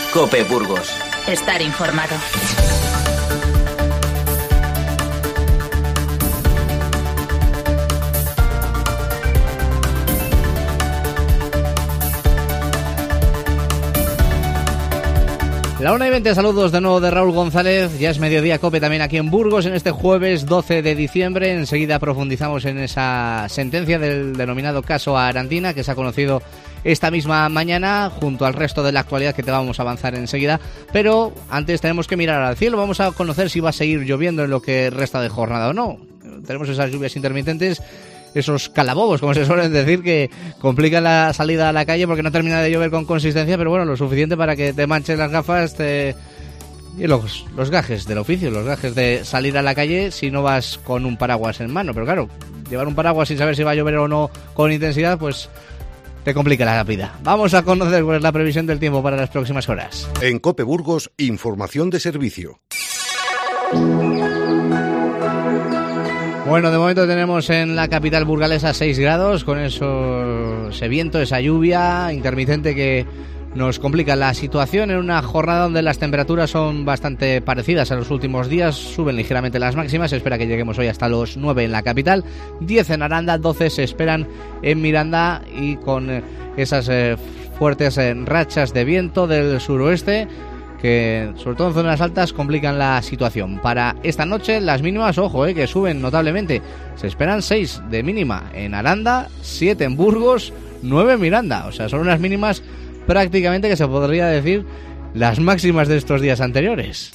COPE Burgos. Estar informado. La 1:20, saludos de nuevo de Raúl González. Ya es mediodía COPE también aquí en Burgos en este jueves 12 de diciembre. Enseguida profundizamos en esa sentencia del denominado caso Arandina que se ha conocido esta misma mañana junto al resto de la actualidad que te vamos a avanzar enseguida. Pero antes tenemos que mirar al cielo. Vamos a conocer si va a seguir lloviendo en lo que resta de jornada o no. Tenemos esas lluvias intermitentes, esos calabobos, como se suelen decir, que complican la salida a la calle porque no termina de llover con consistencia, pero bueno, lo suficiente para que te manches las gafas y los gajes del oficio, los gajes de salir a la calle si no vas con un paraguas en mano. Pero claro, llevar un paraguas sin saber si va a llover o no con intensidad, pues te complica la vida. Vamos a conocer cuál es la previsión del tiempo para las próximas horas. En COPE Burgos, información de servicio. Bueno, de momento tenemos en la capital burgalesa 6 grados, con ese viento, esa lluvia intermitente que nos complica la situación en una jornada donde las temperaturas son bastante parecidas a los últimos días, suben ligeramente las máximas, se espera que lleguemos hoy hasta los 9 en la capital, 10 en Aranda, 12 se esperan en Miranda y con esas fuertes rachas de viento del suroeste que sobre todo en zonas altas complican la situación. Para esta noche las mínimas, ojo, que suben notablemente. Se esperan 6 de mínima en Aranda, 7 en Burgos, 9 en Miranda. O sea, son unas mínimas prácticamente que se podría decir las máximas de estos días anteriores.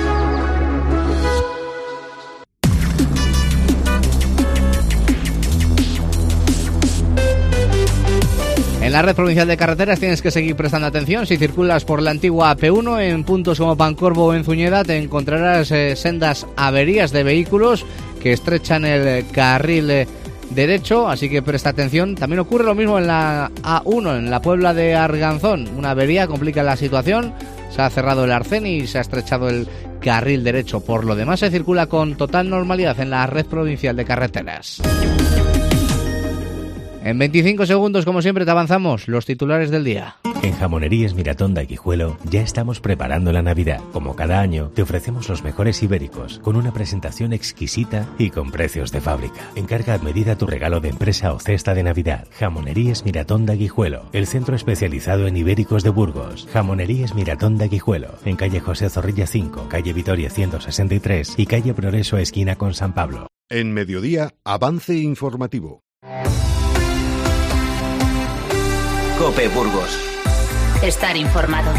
En la red provincial de carreteras tienes que seguir prestando atención. Si circulas por la antigua AP1 en puntos como Pancorbo o Enzuñeda te encontrarás sendas averías de vehículos que estrechan el carril derecho, así que presta atención. También ocurre lo mismo en la A1, en la Puebla de Arganzón. Una avería complica la situación, se ha cerrado el arcén y se ha estrechado el carril derecho. Por lo demás se circula con total normalidad en la red provincial de carreteras. En 25 segundos, como siempre, te avanzamos los titulares del día. En Jamonerías Miratón de Guijuelo ya estamos preparando la Navidad. Como cada año, te ofrecemos los mejores ibéricos, con una presentación exquisita y con precios de fábrica. Encarga a medida tu regalo de empresa o cesta de Navidad. Jamonerías Miratón de Guijuelo, el centro especializado en ibéricos de Burgos. Jamonerías Miratón de Guijuelo, en calle José Zorrilla 5, calle Vitoria 163 y calle Progreso esquina con San Pablo. En mediodía, avance informativo. COPE Burgos. Estar informado.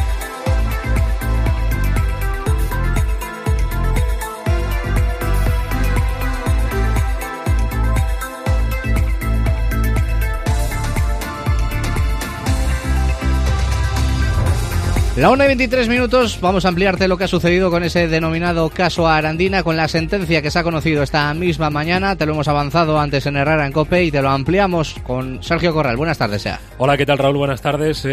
La 1:23, vamos a ampliarte lo que ha sucedido con ese denominado caso Arandina, con la sentencia que se ha conocido esta misma mañana. Te lo hemos avanzado antes en Herrera en COPE y te lo ampliamos con Sergio Corral. Buenas tardes, Sea. Hola, ¿qué tal, Raúl? Buenas tardes.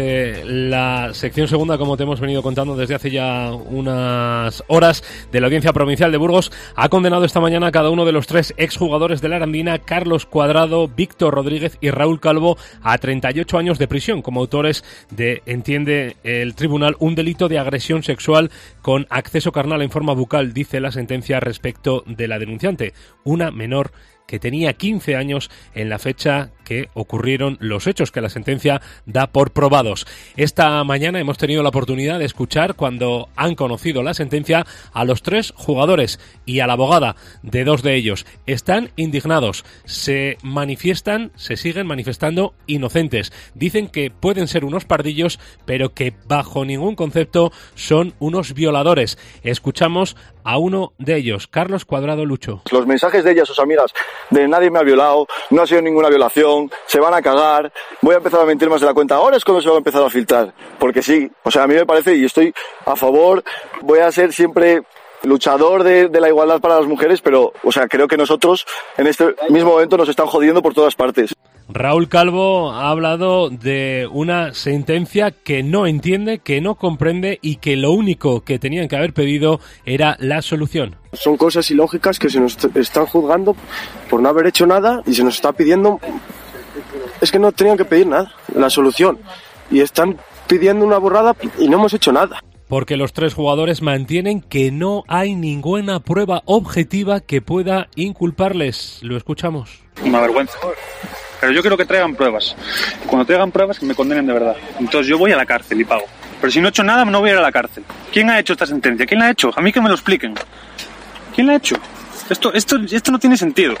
La sección segunda, como te hemos venido contando desde hace ya unas horas, de la Audiencia Provincial de Burgos, ha condenado esta mañana a cada uno de los 3 exjugadores de la Arandina, Carlos Cuadrado, Víctor Rodríguez y Raúl Calvo, a 38 años de prisión como autores de, entiende el tribunal, un delito de agresión sexual con acceso carnal en forma bucal, dice la sentencia respecto de la denunciante, una menor que tenía 15 años en la fecha que ocurrieron los hechos que la sentencia da por probados. Esta mañana hemos tenido la oportunidad de escuchar, cuando han conocido la sentencia, a los 3 jugadores y a la abogada de 2 de ellos. Están indignados, se siguen manifestando inocentes. Dicen que pueden ser unos pardillos, pero que bajo ningún concepto son unos violadores. Escuchamos a uno de ellos, Carlos Cuadrado Lucho. Los mensajes de ella, sus amigas, de nadie me ha violado, no ha sido ninguna violación, se van a cagar, voy a empezar a mentir más de la cuenta, ahora es cuando se va a empezar a filtrar, porque sí, o sea, a mí me parece, y estoy a favor, voy a ser siempre luchador de la igualdad para las mujeres, pero, o sea, creo que nosotros en este mismo momento nos están jodiendo por todas partes. Raúl Calvo ha hablado de una sentencia que no entiende, que no comprende y que lo único que tenían que haber pedido era la solución. Son cosas ilógicas que se nos están juzgando por no haber hecho nada y se nos está pidiendo... Es que no tenían que pedir nada, la solución. Y están pidiendo una borrada y no hemos hecho nada. porque los 3 jugadores mantienen que no hay ninguna prueba objetiva que pueda inculparles. Lo escuchamos. Una vergüenza. Pero yo quiero que traigan pruebas. Cuando traigan pruebas, que me condenen de verdad. Entonces yo voy a la cárcel y pago. Pero si no he hecho nada, no voy a ir a la cárcel. ¿Quién ha hecho esta sentencia? ¿Quién la ha hecho? A mí que me lo expliquen. ¿Quién la ha hecho? Esto no tiene sentido.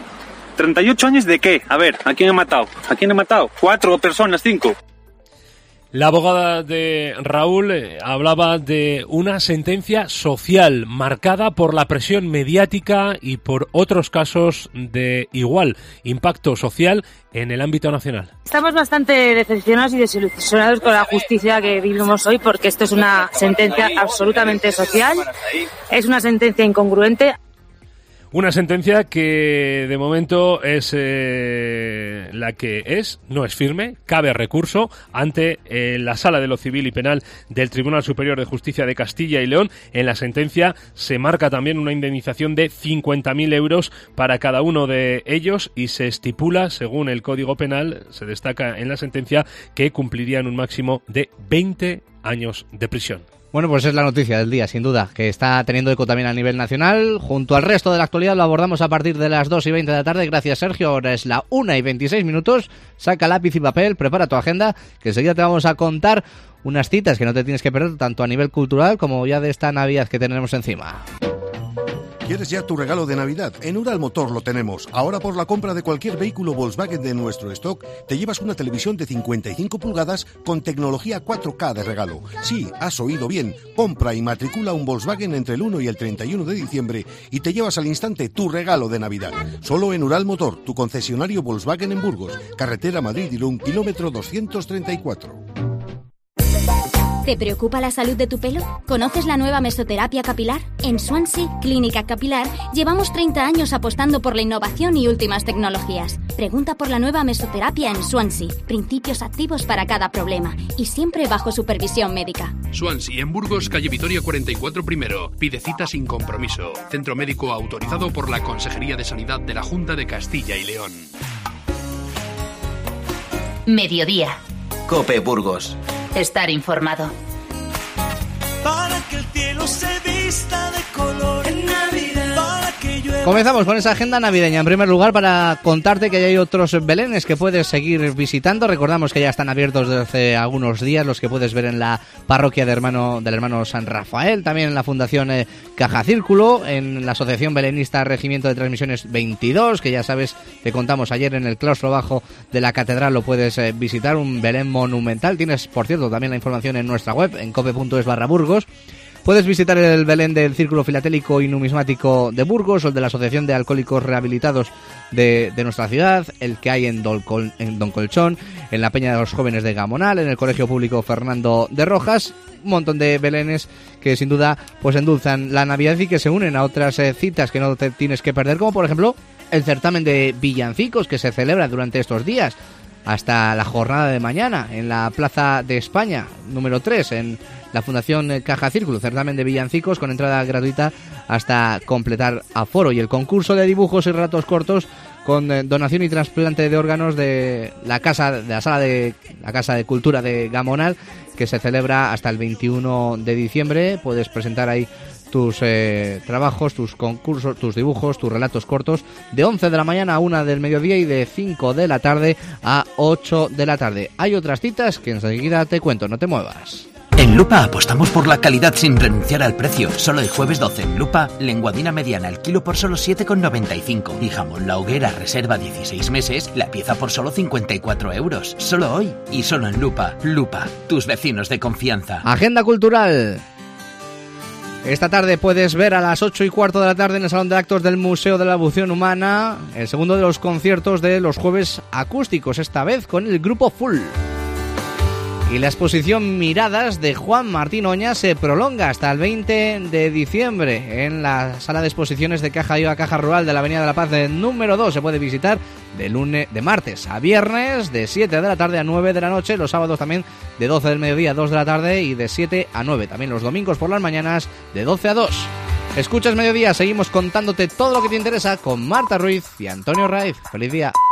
¿38 años de qué? A ver, ¿a quién he matado? ¿A quién he matado? 4 personas, 5. La abogada de Raúl hablaba de una sentencia social marcada por la presión mediática y por otros casos de igual impacto social en el ámbito nacional. Estamos bastante decepcionados y desilusionados con la justicia que vivimos hoy, porque esto es una sentencia absolutamente social, es una sentencia incongruente. Una sentencia que de momento es la que es, no es firme, cabe recurso ante la Sala de lo Civil y Penal del Tribunal Superior de Justicia de Castilla y León. En la sentencia se marca también una indemnización de 50.000 euros para cada uno de ellos y se estipula, según el Código Penal, se destaca en la sentencia que cumplirían un máximo de 20 años de prisión. Bueno, pues es la noticia del día, sin duda, que está teniendo eco también a nivel nacional. Junto al resto de la actualidad lo abordamos a partir de las 2:20 de la tarde. Gracias, Sergio. Ahora es la 1:26. Saca lápiz y papel, prepara tu agenda, que enseguida te vamos a contar unas citas que no te tienes que perder, tanto a nivel cultural como ya de esta Navidad que tenemos encima. ¿Quieres ya tu regalo de Navidad? En Ural Motor lo tenemos. Ahora por la compra de cualquier vehículo Volkswagen de nuestro stock, te llevas una televisión de 55 pulgadas con tecnología 4K de regalo. Sí, has oído bien. Compra y matricula un Volkswagen entre el 1 y el 31 de diciembre y te llevas al instante tu regalo de Navidad. Solo en Ural Motor, tu concesionario Volkswagen en Burgos. Carretera Madrid-Irún, kilómetro 234. ¿Te preocupa la salud de tu pelo? ¿Conoces la nueva mesoterapia capilar? En Swansea Clínica Capilar llevamos 30 años apostando por la innovación y últimas tecnologías. Pregunta por la nueva mesoterapia en Swansea. Principios activos para cada problema y siempre bajo supervisión médica. Swansea en Burgos, calle Vitoria 44 primero. Pide cita sin compromiso. Centro médico autorizado por la Consejería de Sanidad de la Junta de Castilla y León. Mediodía. COPE Burgos. Estar informado. Para que el cielo se vista de color en Navidad. Para que llueva. Comenzamos con esa agenda navideña. En primer lugar, para contarte que ya hay otros belenes que puedes seguir visitando. Recordamos que ya están abiertos desde hace algunos días, los que puedes ver en la parroquia del hermano San Rafael, también en la Fundación Caja Círculo, en la Asociación Belenista Regimiento de Transmisiones 22, que ya sabes que contamos ayer en el claustro bajo de la catedral. Lo puedes visitar, un Belén monumental. Tienes, por cierto, también la información en nuestra web, en cope.es/Burgos. Puedes visitar el Belén del Círculo Filatélico y Numismático de Burgos o el de la Asociación de Alcohólicos Rehabilitados de nuestra ciudad, el que hay en Don Colchón, en la Peña de los Jóvenes de Gamonal, en el Colegio Público Fernando de Rojas. Un montón de belenes que sin duda pues endulzan la Navidad y que se unen a otras citas que no te tienes que perder, como por ejemplo el certamen de villancicos que se celebra durante estos días hasta la jornada de mañana en la Plaza de España, número 3, en la Fundación Caja Círculo, certamen de villancicos con entrada gratuita hasta completar aforo, y el concurso de dibujos y relatos cortos con donación y trasplante de órganos de la Casa de Cultura de Gamonal, que se celebra hasta el 21 de diciembre. Puedes presentar ahí tus trabajos, tus concursos, tus dibujos, tus relatos cortos, de 11 de la mañana a 1 del mediodía y de 5 de la tarde a 8 de la tarde. Hay otras citas que enseguida te cuento, no te muevas. En Lupa apostamos por la calidad sin renunciar al precio. Solo el jueves 12 en Lupa, lenguadina mediana al kilo por solo 7,95 y jamón La Hoguera reserva 16 meses, la pieza por solo 54 euros. Solo hoy y solo en Lupa. Lupa, tus vecinos de confianza. Agenda cultural. Esta tarde puedes ver a las 8:15 de la tarde en el Salón de Actos del Museo de la Evolución Humana el segundo de los conciertos de los jueves acústicos, esta vez con el grupo Full. Y la exposición Miradas de Juan Martín Oña se prolonga hasta el 20 de diciembre en la sala de exposiciones de Caja Viva, Caja Rural de la Avenida de la Paz número 2. Se puede visitar de martes a viernes de 7 de la tarde a 9 de la noche, los sábados también de 12 del mediodía a 2 de la tarde y de 7 a 9. También los domingos por las mañanas de 12 a 2. Escuchas Mediodía, seguimos contándote todo lo que te interesa con Marta Ruiz y Antonio Raiz. ¡Feliz día!